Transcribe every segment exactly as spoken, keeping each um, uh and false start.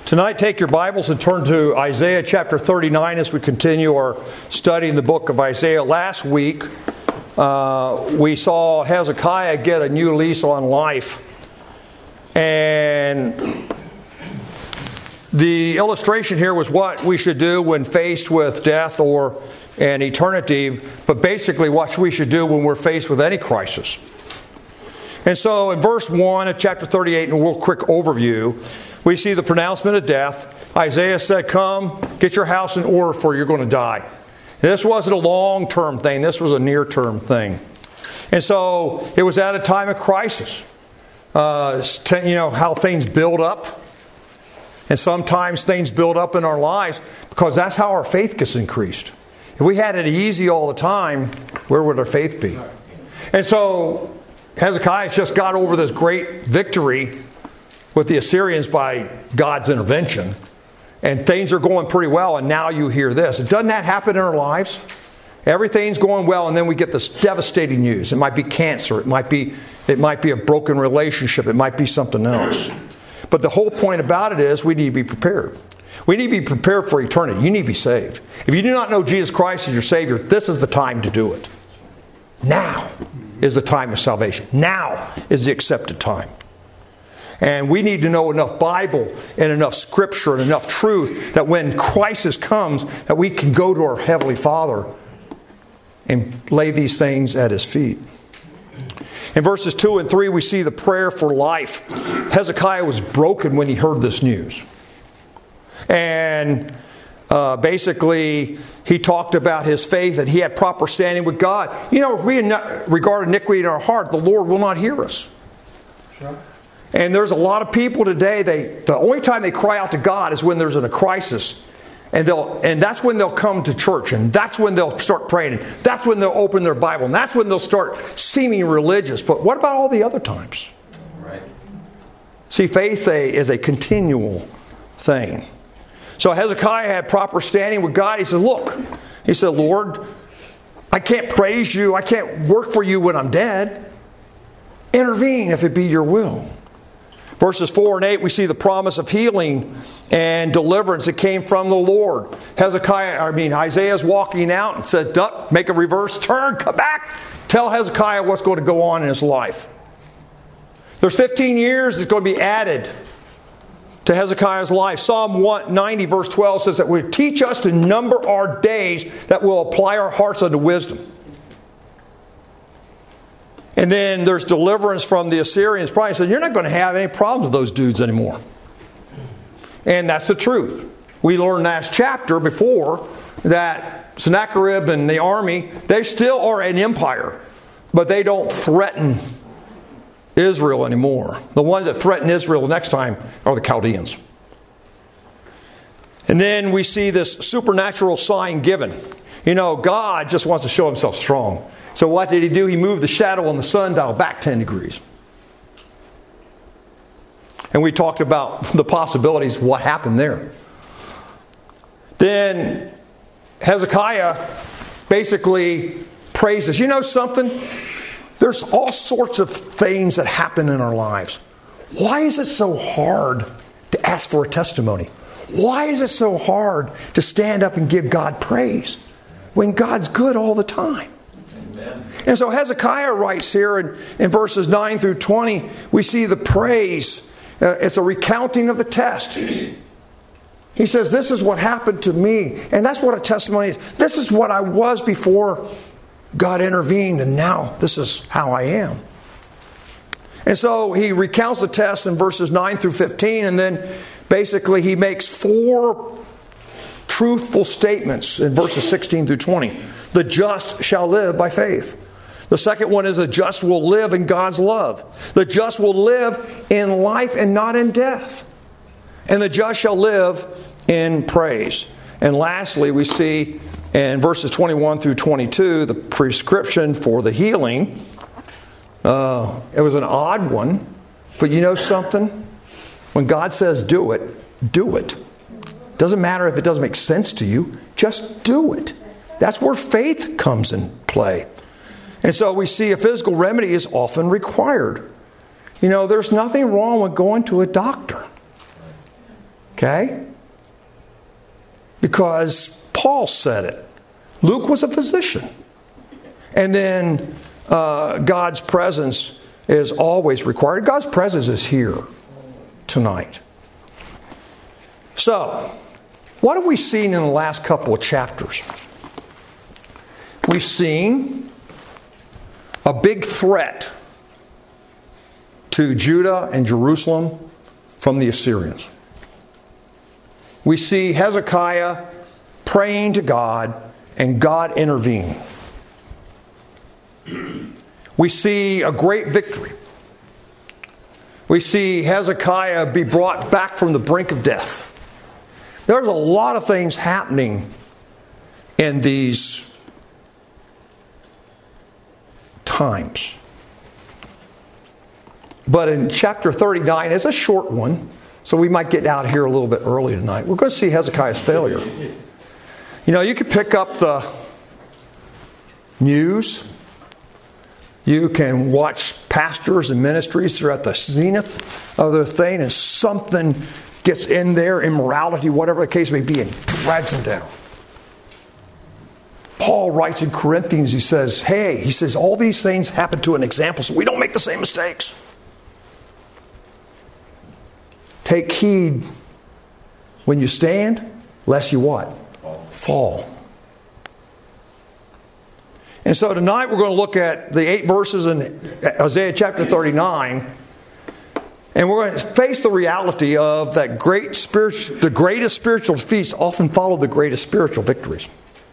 Tonight, take your Bibles and turn to Isaiah chapter thirty-nine as we continue our study in the book of Isaiah. Last week, uh, we saw Hezekiah get a new lease on life. And the illustration here was what we should do when faced with death or an eternity, but basically what we should do when we're faced with any crisis. And so in verse one of chapter thirty-eight, in a real quick overview, we see the pronouncement of death. Isaiah said, come, get your house in order for you're going to die. And this wasn't a long-term thing. This was a near-term thing. And so it was at a time of crisis. Uh, you know, how things build up. And sometimes things build up in our lives because that's how our faith gets increased. If we had it easy all the time, where would our faith be? And so Hezekiah just got over this great victory with the Assyrians by God's intervention. And things are going pretty well, and now you hear this. Doesn't that happen in our lives? Everything's going well, and then we get this devastating news. It might be cancer. It might be, it might be a broken relationship. It might be something else. But the whole point about it is we need to be prepared. We need to be prepared for eternity. You need to be saved. If you do not know Jesus Christ as your Savior, this is the time to do it. Now is the time of salvation. Now is the accepted time. And we need to know enough Bible and enough Scripture and enough truth that when crisis comes, that we can go to our Heavenly Father and lay these things at His feet. In verses two and three, we see the prayer for life. Hezekiah was broken when he heard this news. And uh, basically, he talked about his faith, that he had proper standing with God. You know, if we regard iniquity in our heart, the Lord will not hear us. Sure. And there's a lot of people today, they the only time they cry out to God is when there's in a crisis. And they'll and that's when they'll come to church, and that's when they'll start praying, and that's when they'll open their Bible, and that's when they'll start seeming religious. But what about all the other times? Right. See, faith is a continual thing. So Hezekiah had proper standing with God. He said, look, he said, Lord, I can't praise you, I can't work for you when I'm dead. Intervene if it be your will. Verses four and eight, we see the promise of healing and deliverance that came from the Lord. Hezekiah, I mean, Isaiah's walking out and said, duck, make a reverse turn, come back. Tell Hezekiah what's going to go on in his life. There's fifteen years that's going to be added to Hezekiah's life. Psalm one ninety verse twelve says that we teach us to number our days that will apply our hearts unto wisdom. And then there's deliverance from the Assyrians. Probably said, you're not going to have any problems with those dudes anymore. And that's the truth. We learned last chapter before that Sennacherib and the army, they still are an empire. But they don't threaten Israel anymore. The ones that threaten Israel next time are the Chaldeans. And then we see this supernatural sign given. You know, God just wants to show Himself strong. So what did He do? He moved the shadow on the sundial back ten degrees. And we talked about the possibilities of what happened there. Then Hezekiah basically praises. You know something? There's all sorts of things that happen in our lives. Why is it so hard to ask for a testimony? Why is it so hard to stand up and give God praise when God's good all the time? And so Hezekiah writes here in, in verses nine through twenty, we see the praise. Uh, it's a recounting of the test. He says, this is what happened to me. And that's what a testimony is. This is what I was before God intervened, and now this is how I am. And so he recounts the test in verses nine through fifteen, and then basically he makes four truthful statements in verses sixteen through twenty. The just shall live by faith. The second one is the just will live in God's love. The just will live in life and not in death. And the just shall live in praise. And lastly, we see in verses twenty-one through twenty-two, the prescription for the healing. Uh, it was an odd one, but you know something? When God says do it, do it. Doesn't matter if it doesn't make sense to you, just do it. That's where faith comes in play. And so we see a physical remedy is often required. You know, there's nothing wrong with going to a doctor. Okay? Because Paul said it. Luke was a physician. And then uh, God's presence is always required. God's presence is here tonight. So, what have we seen in the last couple of chapters? We've seen a big threat to Judah and Jerusalem from the Assyrians. We see Hezekiah praying to God and God intervening. We see a great victory. We see Hezekiah be brought back from the brink of death. There's a lot of things happening in these times. But in chapter thirty-nine, it's a short one, so we might get out here a little bit early tonight. We're going to see Hezekiah's failure. You know, you could pick up the news. You can watch pastors and ministries that are at the zenith of their thing, and something gets in there, immorality, whatever the case may be, and drags them down. Paul writes in Corinthians, he says, hey, he says, all these things happen to an example so we don't make the same mistakes. Take heed when you stand, lest you what? Fall. Fall. And so tonight we're going to look at the eight verses in Isaiah chapter thirty-nine. And we're going to face the reality of that great spiritual, the greatest spiritual feasts often follow the greatest spiritual victories.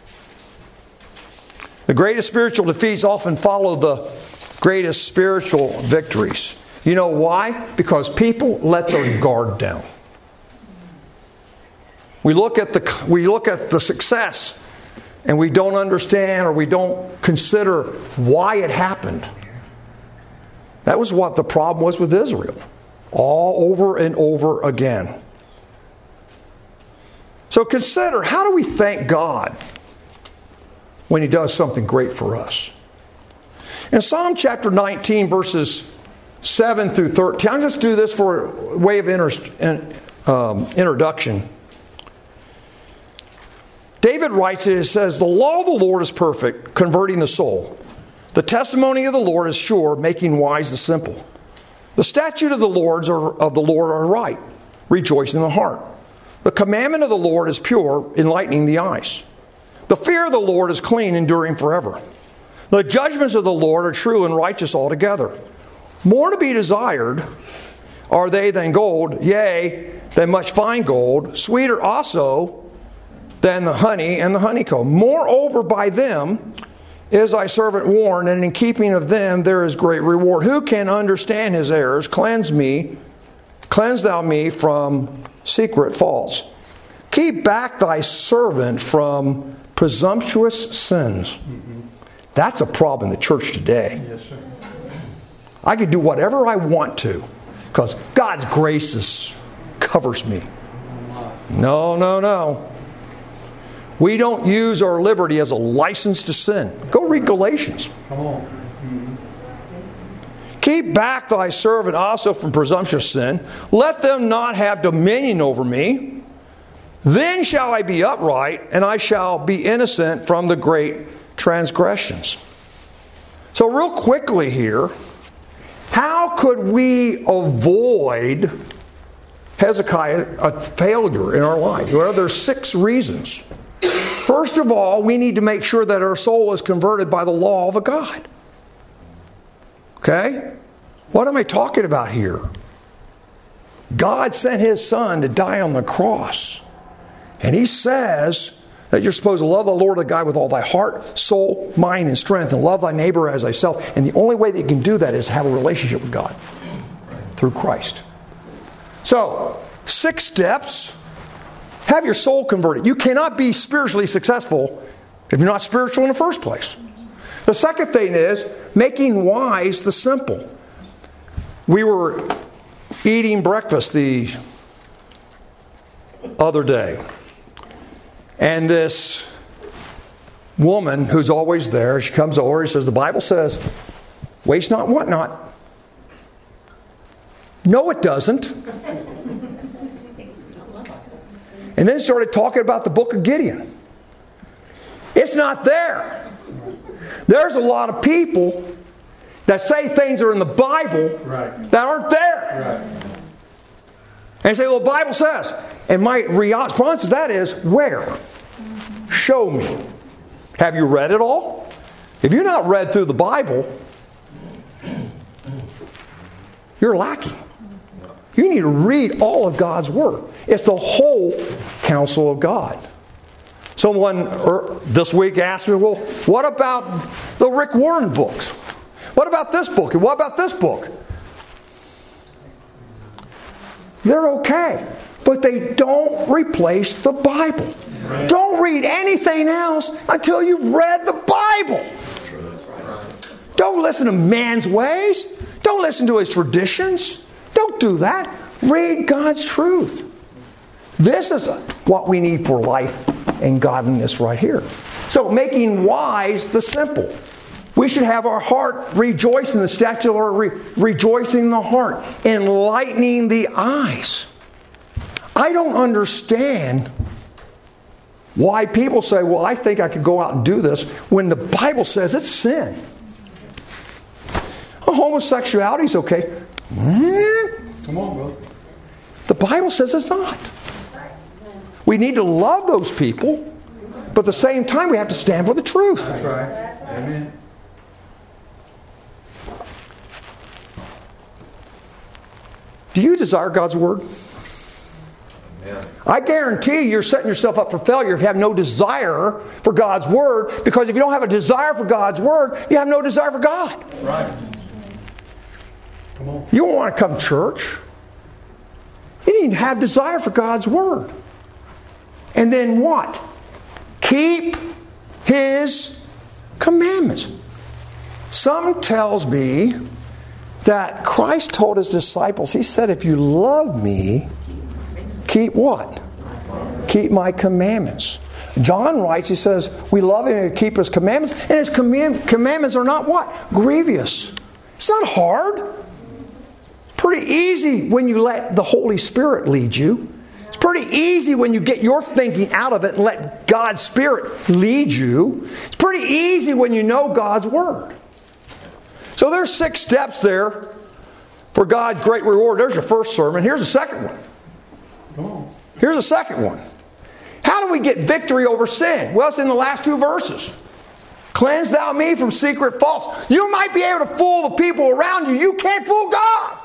The greatest spiritual defeats often follow the greatest spiritual victories. You know why? Because people let their guard down. We look at the we look at the success and we don't understand or we don't consider why it happened. That was what the problem was with Israel. All over and over again. So consider, how do we thank God when He does something great for us? In Psalm chapter nineteen, verses seven through thirteen, I'll just do this for a way of inter- um, introduction. David writes it, it says, the law of the Lord is perfect, converting the soul. The testimony of the Lord is sure, making wise the simple. The statute of the Lord's are, of the Lord are right, rejoicing the heart. The commandment of the Lord is pure, enlightening the eyes. The fear of the Lord is clean, enduring forever. The judgments of the Lord are true and righteous altogether. More to be desired are they than gold, yea, than much fine gold, sweeter also than the honey and the honeycomb. Moreover, by them is thy servant warned, and in keeping of them there is great reward. Who can understand his errors? Cleanse me, cleanse thou me from secret faults. Keep back thy servant from presumptuous sins. That's a problem in the church today. Yes, sir. I can do whatever I want to because God's grace is, covers me. No, no, no. We don't use our liberty as a license to sin. Go read Galatians. Come on. Mm-hmm. Keep back thy servant also from presumptuous sin. Let them not have dominion over me. Then shall I be upright, and I shall be innocent from the great transgressions. So real quickly here, how could we avoid Hezekiah a failure in our life? Well, there's six reasons. First of all, we need to make sure that our soul is converted by the law of a God. Okay? What am I talking about here? God sent His Son to die on the cross. And He says that you're supposed to love the Lord thy God with all thy heart, soul, mind, and strength, and love thy neighbor as thyself. And the only way that you can do that is have a relationship with God through Christ. So, six steps. Have your soul converted. You cannot be spiritually successful if you're not spiritual in the first place. The second thing is making wise the simple. We were eating breakfast the other day. And this woman who's always there, she comes over and says, the Bible says, waste not, want not. No, it doesn't. And then started talking about the book of Gideon. It's not there. There's a lot of people that say things are in the Bible right. that aren't there. Right. And they say, well, the Bible says. And my response to that is, where? Show me. Have you read it all? If you've not read through the Bible, you're lacking. You need to read all of God's Word. It's the whole counsel of God. Someone this week asked me, well, what about the Rick Warren books? What about this book? And what about this book? They're okay, but they don't replace the Bible. Right. Don't read anything else until you've read the Bible. Don't listen to man's ways. Don't listen to his traditions. Don't do that. Read God's truth. This is what we need for life and godliness right here. So, making wise the simple. We should have our heart rejoice in the statute of the Lord, re- rejoicing in the heart, enlightening the eyes. I don't understand why people say, well, I think I could go out and do this, when the Bible says it's sin. Oh, homosexuality is okay. Come on, bro. The Bible says it's not. We need to love those people, but at the same time we have to stand for the truth. That's right. Amen. Do you desire God's Word? Amen. I guarantee you're setting yourself up for failure if you have no desire for God's Word, because if you don't have a desire for God's Word, you have no desire for God. Right. Come on. You don't want to come to church. You need to have desire for God's Word. And then what? Keep His commandments. Something tells me that Christ told His disciples, He said, if you love me, keep what? Keep my commandments. John writes, he says, we love Him and keep His commandments. And His command- commandments are not what? Grievous. It's not hard. Pretty easy when you let the Holy Spirit lead you. It's pretty easy when you get your thinking out of it and let God's Spirit lead you. It's pretty easy when you know God's Word. So there's six steps there for God's great reward. There's your first sermon. Here's the second one. Come on. Here's the second one. How do we get victory over sin? Well, it's in the last two verses. Cleanse thou me from secret faults. You might be able to fool the people around you. You can't fool God.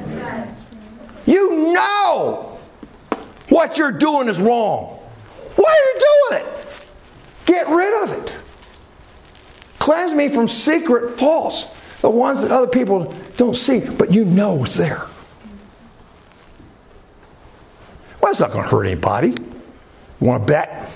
You know what you're doing is wrong. Why are you doing it? Get rid of it. Cleanse me from secret faults. The ones that other people don't see, but you know it's there. Well, it's not going to hurt anybody. You want to bet?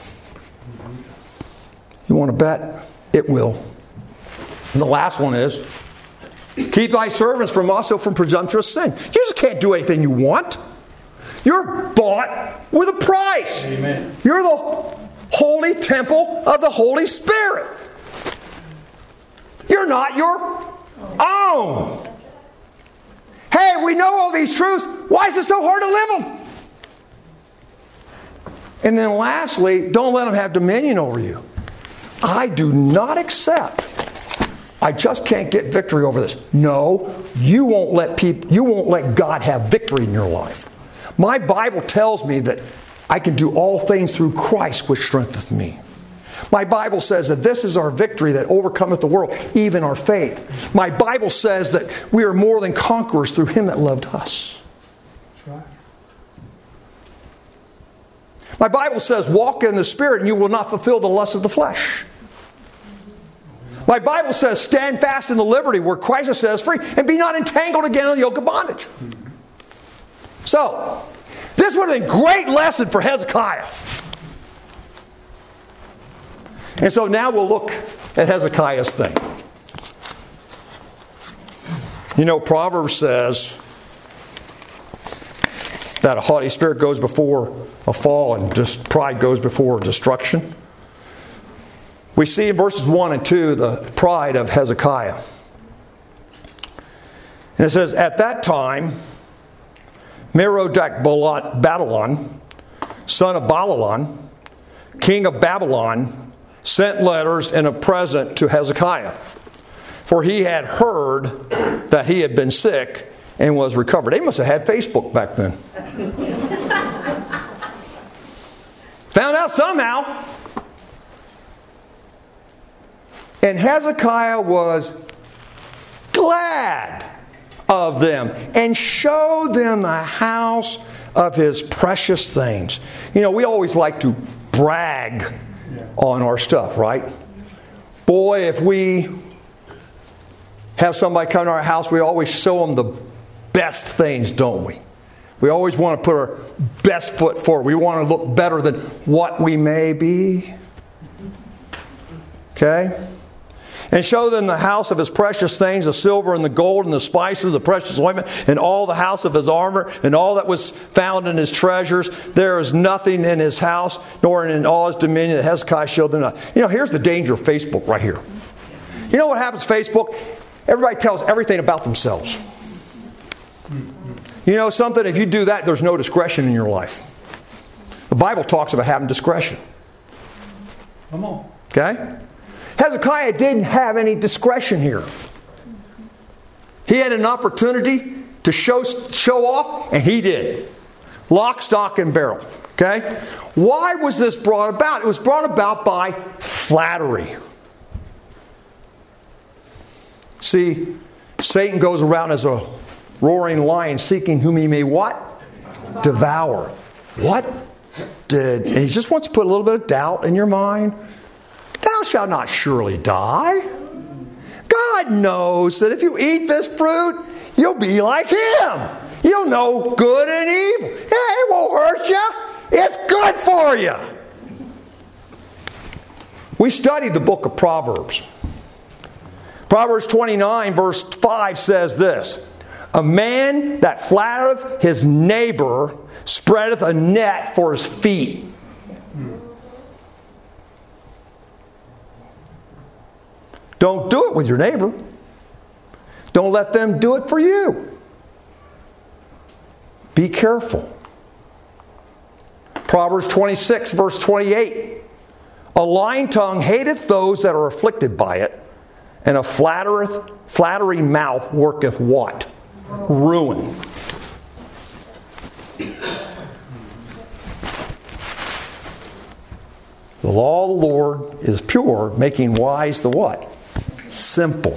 You want to bet? It will. And the last one is, keep thy servants from also from presumptuous sin. You just can't do anything you want. You're bought with a price. Amen. You're the holy temple of the Holy Spirit. You're not your own. Hey, we know all these truths. Why is it so hard to live them? And then lastly, don't let them have dominion over you. I do not accept. I just can't get victory over this. No, you won't let people, you won't let God have victory in your life. My Bible tells me that I can do all things through Christ which strengtheneth me. My Bible says that this is our victory that overcometh the world, even our faith. My Bible says that we are more than conquerors through Him that loved us. That's right. My Bible says, walk in the Spirit and you will not fulfill the lust of the flesh. My Bible says, stand fast in the liberty where Christ has set us free, and be not entangled again in the yoke of bondage. So, this would have been a great lesson for Hezekiah. And so now we'll look at Hezekiah's thing. You know, Proverbs says that a haughty spirit goes before a fall, and just pride goes before destruction. We see in verses one and two the pride of Hezekiah. And it says, at that time, Merodach Babylon, son of Balaam, king of Babylon, sent letters and a present to Hezekiah, for he had heard that he had been sick and was recovered. They must have had Facebook back then. Found out somehow. And Hezekiah was glad of them and showed them the house of his precious things. You know, we always like to brag on our stuff, right? Boy, if we have somebody come to our house, we always show them the best things, don't we? We always want to put our best foot forward. We want to look better than what we may be. Okay? And show them the house of his precious things, the silver and the gold and the spices, the precious ointment, and all the house of his armor, and all that was found in his treasures. There is nothing in his house, nor in all his dominion that Hezekiah showed them not. You know, here's the danger of Facebook right here. You know what happens to Facebook? Everybody tells everything about themselves. You know something? If you do that, there's no discretion in your life. The Bible talks about having discretion. Come on. Okay? Hezekiah didn't have any discretion here. He had an opportunity to show, show off, and he did. Lock, stock, and barrel. Okay? Why was this brought about? It was brought about by flattery. See, Satan goes around as a roaring lion seeking whom he may what? Devour. What did... And he just wants to put a little bit of doubt in your mind. Thou shalt not surely die. God knows that if you eat this fruit, you'll be like Him. You'll know good and evil. Yeah, it won't hurt you. It's good for you. We studied the book of Proverbs. Proverbs twenty-nine verse five says this: a man that flattereth his neighbor spreadeth a net for his feet. Don't do it with your neighbor. Don't let them do it for you. Be careful. Proverbs twenty-six verse twenty-eight. A lying tongue hateth those that are afflicted by it, and a flattereth, flattering mouth worketh what? Ruin. The law of the Lord is pure, making wise the what? Simple.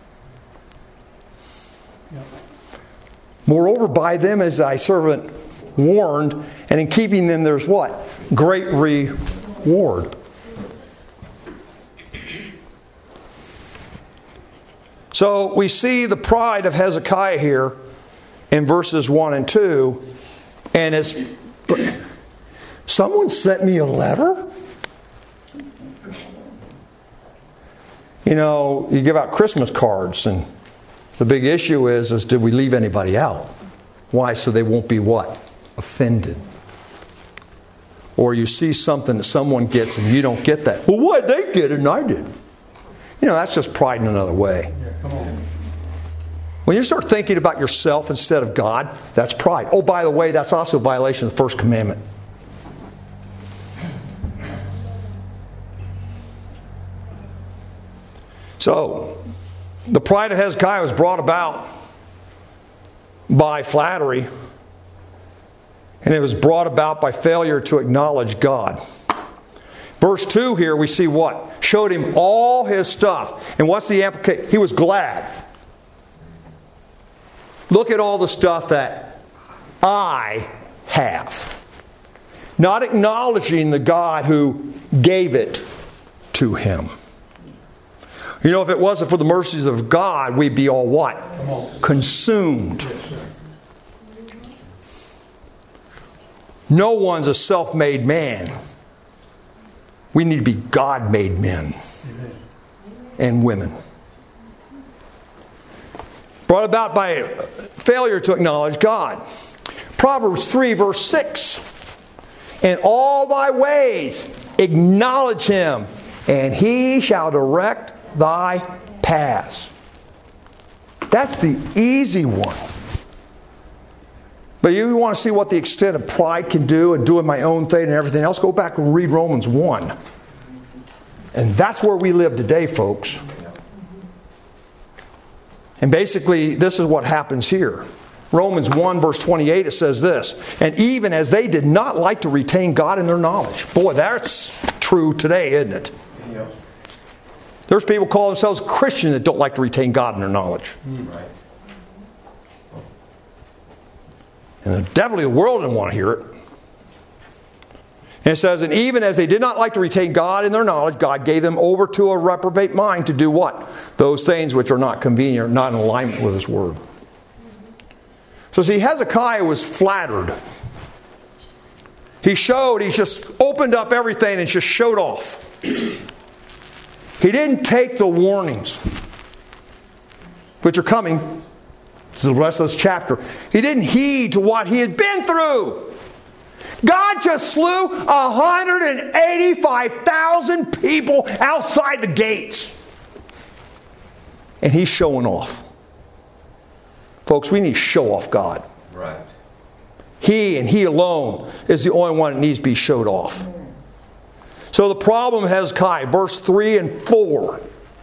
Moreover, by them is thy servant warned, and in keeping them there's what? Great reward. So we see the pride of Hezekiah here in verses one and two, and it's, someone sent me a letter? You know, you give out Christmas cards, and the big issue is, is did we leave anybody out? Why? So they won't be what? Offended. Or you see something that someone gets and you don't get that. Well, why'd they get it and I didn't? You know, that's just pride in another way. Yeah, come on. When you start thinking about yourself instead of God, that's pride. Oh, by the way, that's also a violation of the first commandment. So, the pride of Hezekiah was brought about by flattery, and it was brought about by failure to acknowledge God. Verse two here, we see what? Showed him all his stuff. And what's the implication? He was glad. Look at all the stuff that I have. Not acknowledging the God who gave it to him. You know, if it wasn't for the mercies of God, we'd be all what? Consumed. Yes, sir. No one's a self-made man. We need to be God-made men. Amen. And women. Brought about by failure to acknowledge God. Proverbs three verse six. In all thy ways acknowledge him, and he shall direct thy paths. That's the easy one. But you want to see what the extent of pride can do and doing my own thing and everything else, go back and read Romans one. And that's where we live today, folks. And basically, this is what happens here. Romans one verse twenty-eight, it says this, and even as they did not like to retain God in their knowledge. Boy, that's true today, isn't it? Yep. There's people call themselves Christians that don't like to retain God in their knowledge. Right. And definitely the world didn't want to hear it. And it says, and even as they did not like to retain God in their knowledge, God gave them over to a reprobate mind to do what? Those things which are not convenient, not in alignment with His Word. So see, Hezekiah was flattered. He showed, he just opened up everything and just showed off. He didn't take the warnings, which are coming. This is the rest of this chapter. He didn't heed to what he had been through. God just slew one hundred eighty-five thousand people outside the gates. And he's showing off. Folks, we need to show off God. Right. He and He alone is the only one that needs to be showed off. So the problem of Hezekiah, verse three and four.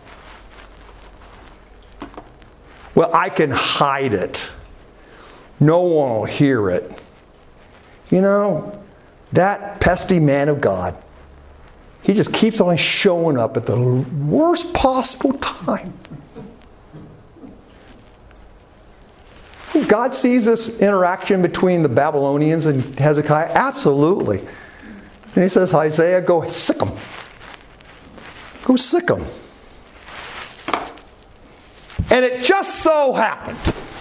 Well, I can hide it. No one will hear it. You know, that pesky man of God, he just keeps on showing up at the worst possible time. God sees this interaction between the Babylonians and Hezekiah? Absolutely. And He says, Isaiah, go sick them. Go sick them. And it just so happened.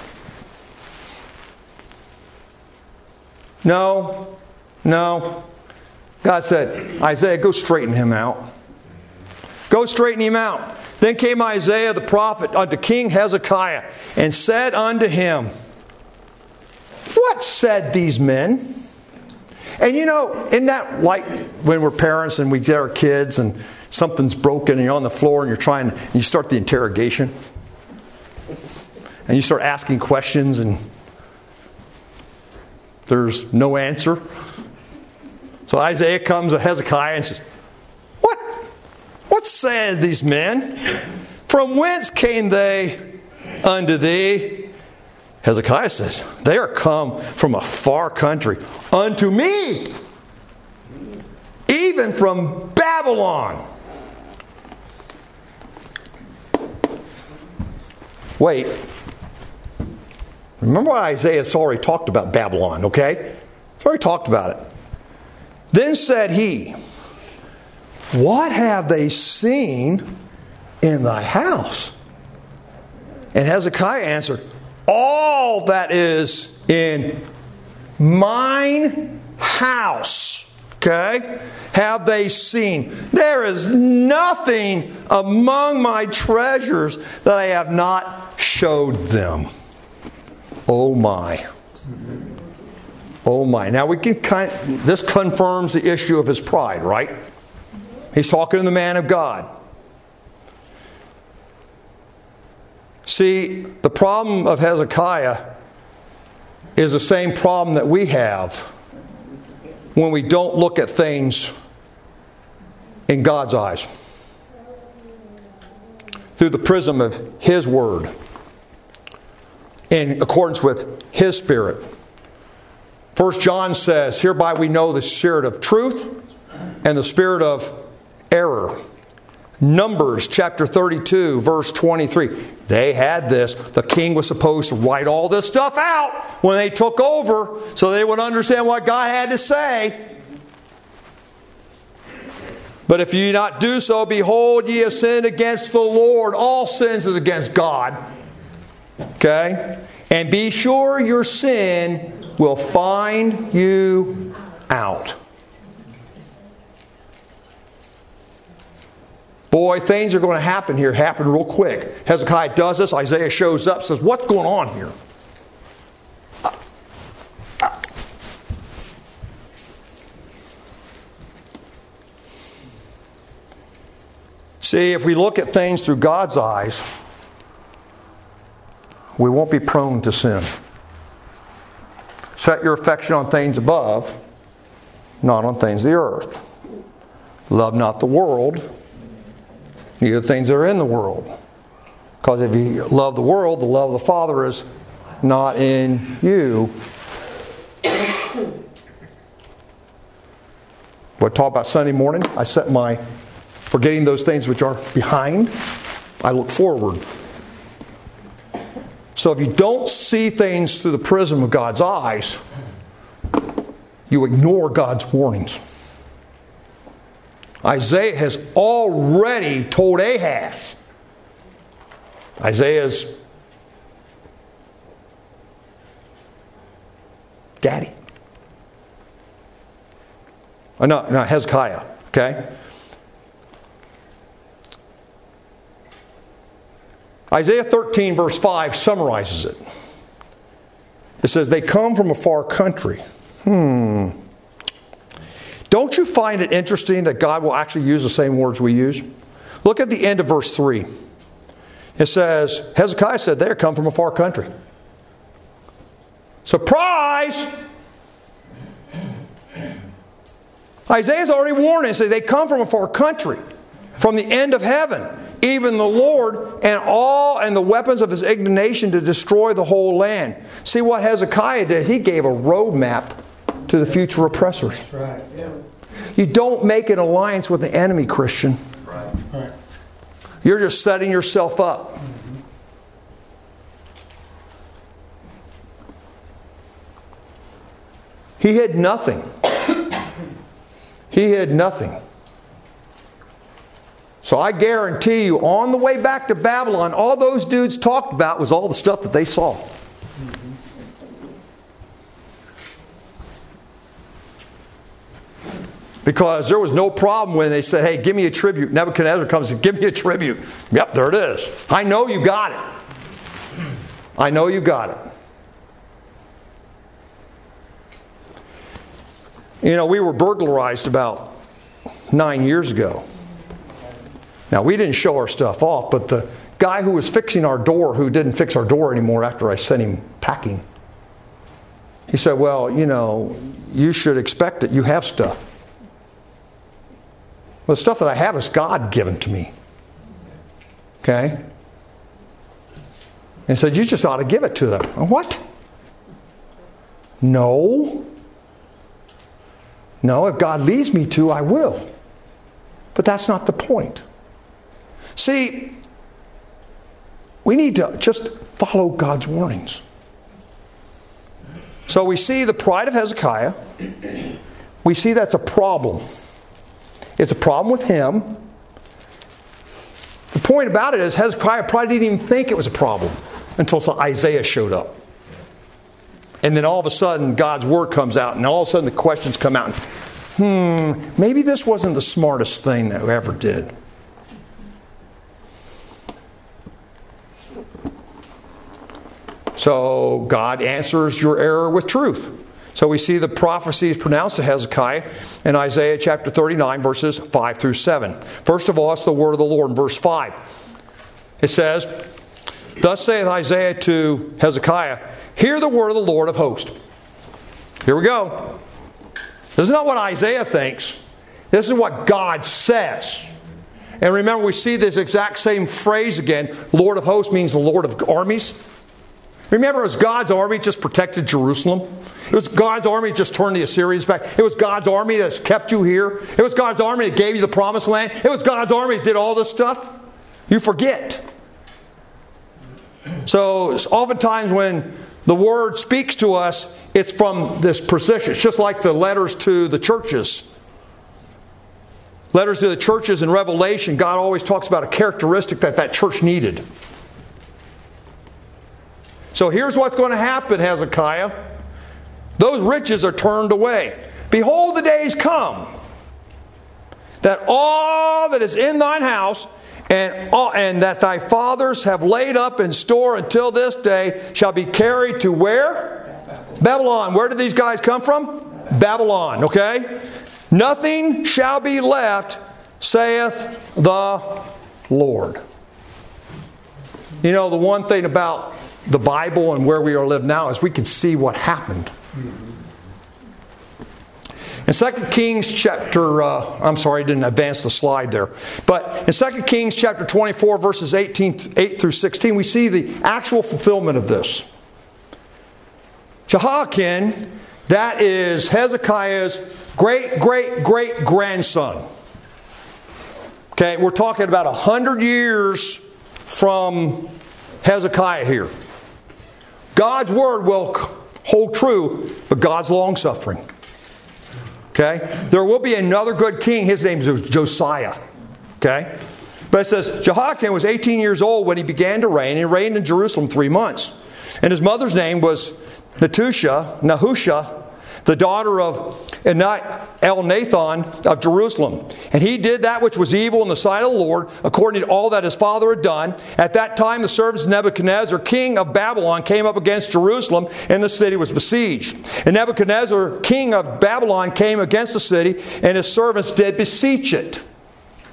No, no. God said, Isaiah, go straighten him out. Go straighten him out. Then came Isaiah the prophet unto King Hezekiah and said unto him, what said these men? And you know, isn't that like when we're parents and we get our kids and something's broken and you're on the floor and you're trying, and you start the interrogation? And you start asking questions and there's no answer. So Isaiah comes to Hezekiah and says, What? What said these men? From whence came they unto thee? Hezekiah says, they are come from a far country unto me, even from Babylon. Wait. Remember what Isaiah's already talked about Babylon, okay? He's already talked about it. Then said he, what have they seen in thy house? And Hezekiah answered, all that is in mine house, okay, have they seen. There is nothing among my treasures that I have not showed them. Oh my. Oh my. Now we can kind of, this confirms the issue of his pride, right? He's talking to the man of God. See, the problem of Hezekiah is the same problem that we have when we don't look at things in God's eyes through the prism of His Word, in accordance with His Spirit. First John says, hereby we know the spirit of truth and the spirit of error. Numbers chapter thirty-two, verse twenty-three. They had this. The king was supposed to write all this stuff out when they took over so they would understand what God had to say. But if ye not do so, behold, ye have sinned against the Lord. All sins is against God. Okay? And be sure your sin will find you out. Boy, things are going to happen here, happen real quick. Hezekiah does this. Isaiah shows up, says, what's going on here? Uh, uh. See, if we look at things through God's eyes, we won't be prone to sin. Set your affection on things above, not on things of the earth. Love not the world, neither the things that are in the world. Because if you love the world, the love of the Father is not in you. What I talk about Sunday morning, I set my forgetting those things which are behind, I look forward. So if you don't see things through the prism of God's eyes, you ignore God's warnings. Isaiah has already told Ahaz. Isaiah's daddy. Oh, no, no, Hezekiah. Okay? Isaiah thirteen verse five summarizes it. It says, they come from a far country. Hmm. Don't you find it interesting that God will actually use the same words we use? Look at the end of verse three. It says, Hezekiah said, they come from a far country. Surprise! Isaiah's already warned us that they come from a far country, from the end of heaven. Even the Lord and all and the weapons of his indignation to destroy the whole land. See what Hezekiah did? He gave a roadmap to the future oppressors. That's right. Yeah. You don't make an alliance with the enemy, Christian. Right. Right. You're just setting yourself up. Mm-hmm. He hid nothing. He hid nothing. So I guarantee you, on the way back to Babylon, all those dudes talked about was all the stuff that they saw. Mm-hmm. Because there was no problem when they said, hey, give me a tribute. Nebuchadnezzar comes and give me a tribute. Yep, there it is. I know you got it. I know you got it. You know, we were burglarized about nine years ago. Now, we didn't show our stuff off, but the guy who was fixing our door, who didn't fix our door anymore after I sent him packing, he said, well, you know, you should expect it. You have stuff. Well, the stuff that I have is God given to me. Okay? And he said, you just ought to give it to them. What? No. No, if God leads me to, I will. But that's not the point. See, we need to just follow God's warnings. So we see the pride of Hezekiah. We see that's a problem. It's a problem with him. The point about it is Hezekiah probably didn't even think it was a problem until Isaiah showed up. And then all of a sudden God's word comes out, and all of a sudden the questions come out. Hmm, maybe this wasn't the smartest thing that we ever did. So God answers your error with truth. So we see the prophecies pronounced to Hezekiah in Isaiah chapter thirty-nine, verses five through seven. First of all, it's the word of the Lord in verse five. It says, thus saith Isaiah to Hezekiah, hear the word of the Lord of hosts. Here we go. This is not what Isaiah thinks. This is what God says. And remember, we see this exact same phrase again. Lord of hosts means the Lord of armies. Remember, it was God's army just protected Jerusalem. It was God's army that just turned the Assyrians back. It was God's army that's kept you here. It was God's army that gave you the promised land. It was God's army that did all this stuff. You forget. So oftentimes when the Word speaks to us, it's from this position. It's just like the letters to the churches. Letters to the churches in Revelation, God always talks about a characteristic that that church needed. So here's what's going to happen, Hezekiah. Those riches are turned away. Behold, the days come that all that is in thine house and, all, and that thy fathers have laid up in store until this day shall be carried to where? Babylon. Babylon. Where did these guys come from? Babylon. Babylon, okay? Nothing shall be left, saith the Lord. You know, the one thing about the Bible and where we are lived now is we can see what happened In Second Kings chapter, uh, I'm sorry, I didn't advance the slide there. But in Second Kings chapter twenty-four, verses eighteen, eight through sixteen, we see the actual fulfillment of this. Jehoiakim, that is Hezekiah's great, great, great grandson. Okay, we're talking about a hundred years from Hezekiah here. God's word will hold true, but God's long-suffering. Okay? There will be another good king. His name is Josiah. Okay? But it says, Jehoiakim was eighteen years old when he began to reign. And he reigned in Jerusalem three months. And his mother's name was Netusha, Nahusha, the daughter of Elnathan of Jerusalem. And he did that which was evil in the sight of the Lord, according to all that his father had done. At that time the servants of Nebuchadnezzar, king of Babylon, came up against Jerusalem, and the city was besieged. And Nebuchadnezzar, king of Babylon, came against the city, and his servants did beseech it.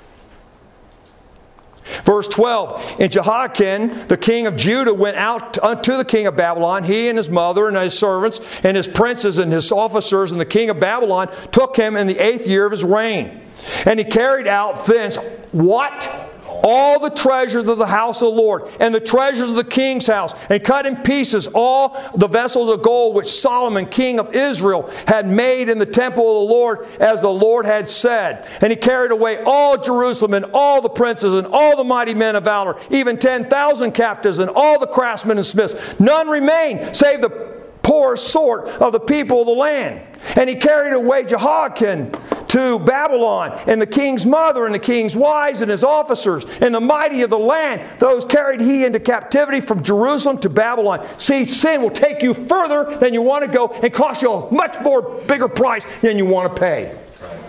Verse twelve, and Jehoiakim, the king of Judah, went out unto the king of Babylon. He and his mother and his servants and his princes and his officers, and the king of Babylon took him in the eighth year of his reign. And he carried out thence what? All the treasures of the house of the Lord, and the treasures of the king's house, and cut in pieces all the vessels of gold which Solomon, king of Israel, had made in the temple of the Lord, as the Lord had said. And he carried away all Jerusalem, and all the princes, and all the mighty men of valor, even ten thousand captives, and all the craftsmen and smiths. None remained, save the poorest sort of the people of the land. And he carried away Jehoiakim to Babylon, and the king's mother, and the king's wives, and his officers, and the mighty of the land. Those carried he into captivity from Jerusalem to Babylon. See, sin will take you further than you want to go, and cost you a much more bigger price than you want to pay.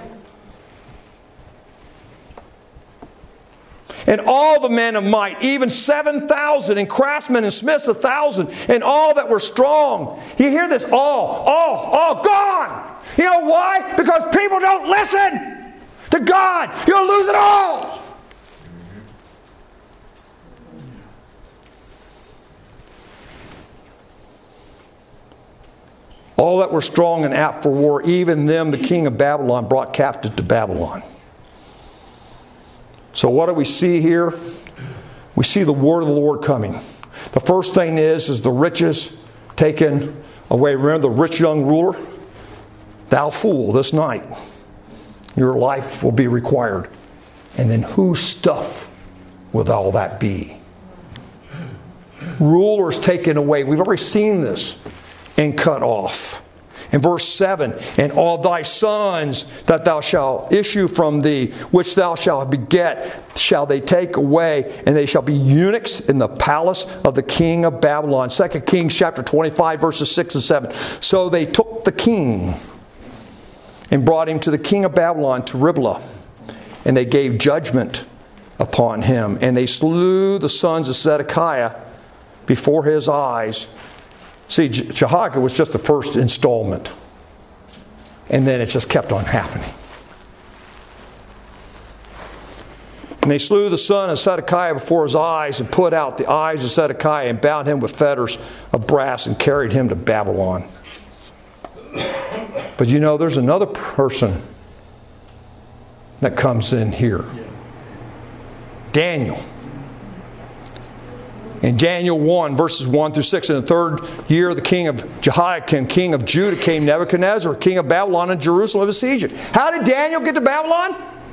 And all the men of might, even seven thousand, and craftsmen and smiths a thousand, and all that were strong. You hear this? All, all, all gone. You know why? Because people don't listen to God. You'll lose it all. All that were strong and apt for war, even them the king of Babylon brought captive to Babylon. So what do we see here? We see the word of the Lord coming. The first thing is, is the riches taken away. Remember the rich young ruler? Thou fool, this night your life will be required. And then whose stuff will all that be? Rulers taken away. We've already seen this. And cut off. In verse seven, and all thy sons that thou shalt issue from thee, which thou shalt beget, shall they take away, and they shall be eunuchs in the palace of the king of Babylon. Second Kings chapter twenty-five, verses six and seven. So they took the king and brought him to the king of Babylon, to Riblah, and they gave judgment upon him. And they slew the sons of Zedekiah before his eyes. See, Jehoiakim was just the first installment. And then it just kept on happening. And they slew the son of Zedekiah before his eyes, and put out the eyes of Zedekiah, and bound him with fetters of brass, and carried him to Babylon. But you know, there's another person that comes in here. Daniel. In Daniel one, verses one through six, in the third year of the king of Jehoiakim, king of Judah, came Nebuchadnezzar, king of Babylon, and Jerusalem to besiege it. How did Daniel get to Babylon?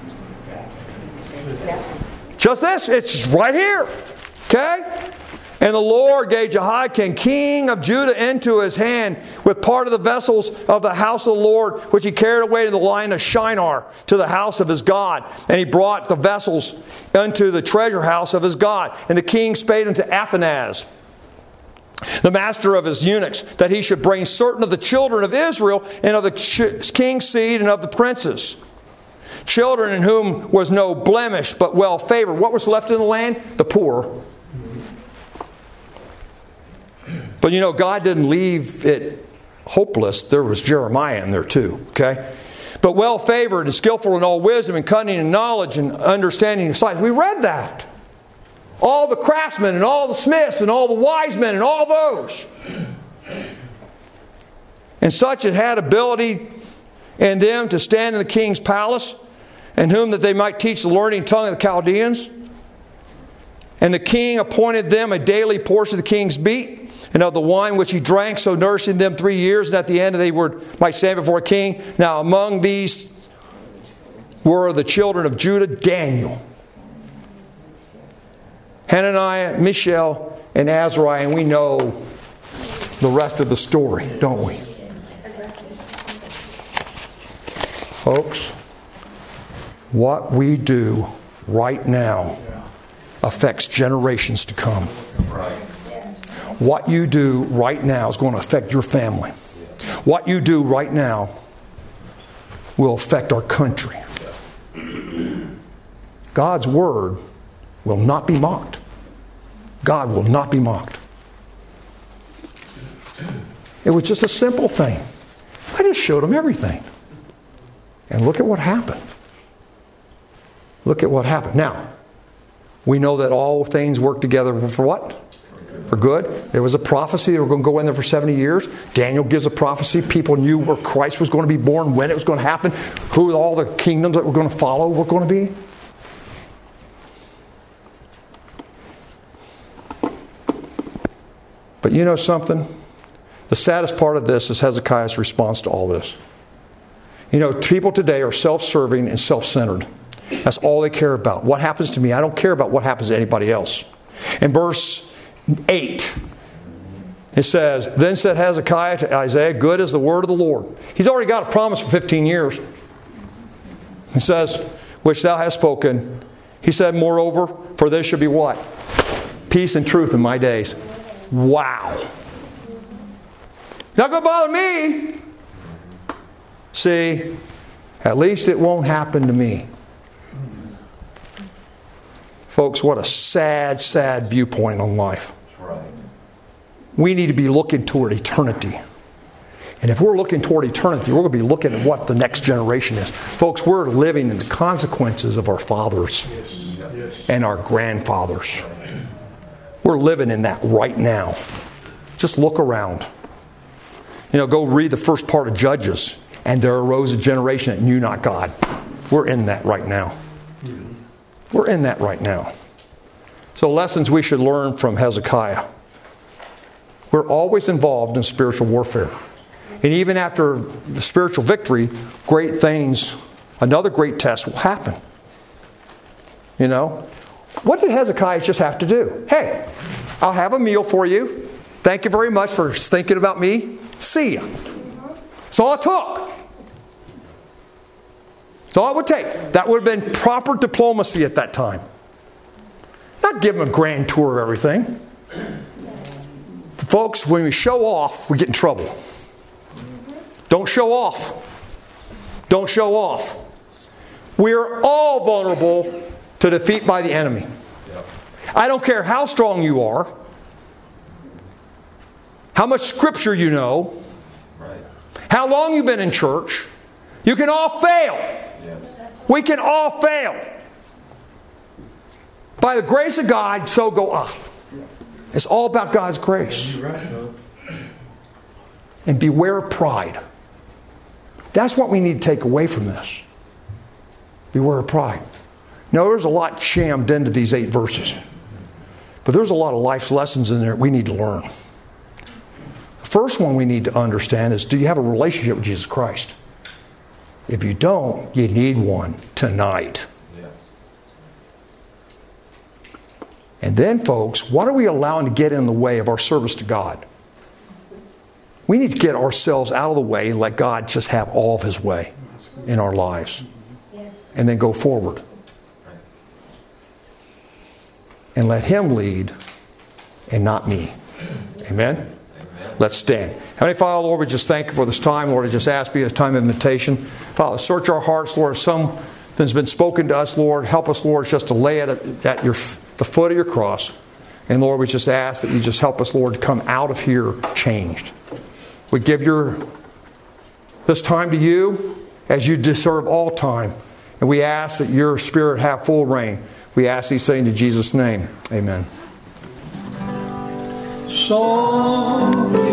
Just this. It's right here. Okay? And the Lord gave Jehoiakim, king of Judah, into his hand with part of the vessels of the house of the Lord, which he carried away to the line of Shinar, to the house of his God. And he brought the vessels unto the treasure house of his God. And the king spake unto Aphanaz, the master of his eunuchs, that he should bring certain of the children of Israel, and of the king's seed, and of the princes, children in whom was no blemish, but well favored. What was left in the land? The poor. But you know, God didn't leave it hopeless. There was Jeremiah in there too, okay? But well favored and skillful in all wisdom and cunning and knowledge and understanding of science. We read that. All the craftsmen and all the smiths and all the wise men and all those. and such as had ability in them to stand in the king's palace, and whom that they might teach the learning tongue of the Chaldeans. And the king appointed them a daily portion of the king's meat, and of the wine which he drank, so nourishing them three years, and at the end they were might stand before a king. Now among these were the children of Judah, Daniel, Hananiah, Mishael, and Azariah, and we know the rest of the story, don't we? Folks, what we do right now affects generations to come. What you do right now is going to affect your family. What you do right now will affect our country. God's word will not be mocked. God will not be mocked. It was just a simple thing. I just showed them everything. And look at what happened. Look at what happened. Now, we know that all things work together for what? For good. There was a prophecy. They were going to go in there for seventy years. Daniel gives a prophecy. People knew where Christ was going to be born, when it was going to happen, who all the kingdoms that were going to follow were going to be. But you know something? The saddest part of this is Hezekiah's response to all this. You know, people today are self-serving and self-centered. That's all they care about. What happens to me? I don't care about what happens to anybody else. In verse eight, it says, Then said Hezekiah to Isaiah, Good is the word of the Lord. He's already got a promise for fifteen years. He says, Which thou hast spoken. He said, Moreover, for this shall be what? Peace and truth in my days. Wow. Not going to bother me. See, at least it won't happen to me. Folks, what a sad, sad viewpoint on life. We need to be looking toward eternity. And if we're looking toward eternity, we're going to be looking at what the next generation is. Folks, we're living in the consequences of our fathers and our grandfathers. We're living in that right now. Just look around. You know, go read the first part of Judges. And there arose a generation that knew not God. We're in that right now. We're in that right now. So lessons we should learn from Hezekiah. We're always involved in spiritual warfare. And even after the spiritual victory, great things, another great test will happen. You know? What did Hezekiah just have to do? Hey, I'll have a meal for you. Thank you very much for thinking about me. See ya. That's all it took. That's all it would take. That would have been proper diplomacy at that time. Not give them a grand tour of everything. Folks, when we show off, we get in trouble. Don't show off. Don't show off. We are all vulnerable to defeat by the enemy. I don't care how strong you are, how much scripture you know, how long you've been in church. You can all fail. We can all fail. By the grace of God, so go I. It's all about God's grace. And beware of pride. That's what we need to take away from this. Beware of pride. Now, there's a lot jammed into these eight verses. But there's a lot of life lessons in there we need to learn. The first one we need to understand is, do you have a relationship with Jesus Christ? If you don't, you need one tonight. Yes. And then, folks, what are we allowing to get in the way of our service to God? We need to get ourselves out of the way and let God just have all of His way in our lives. Yes. And then go forward. And let Him lead and not me. Amen? Let's stand. Heavenly Father, Lord, we just thank you for this time. Lord, I just ask you a time of invitation. Father, search our hearts, Lord. If something's been spoken to us, Lord, help us, Lord, just to lay it at, at your, the foot of your cross. And Lord, we just ask that you just help us, Lord, to come out of here changed. We give your this time to you as you deserve all time. And we ask that your Spirit have full reign. We ask these things in Jesus' name. Amen. Song